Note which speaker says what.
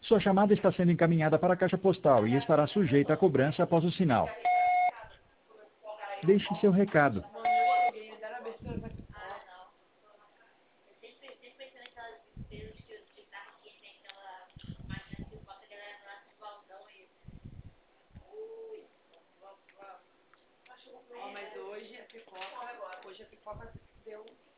Speaker 1: Sua chamada está sendo encaminhada para a caixa postal e estará sujeita a cobrança após o sinal. Deixe seu recado.
Speaker 2: Mano, eu cheguei, me deram abertura pra essa porra. Ó, mas hoje a pipoca deu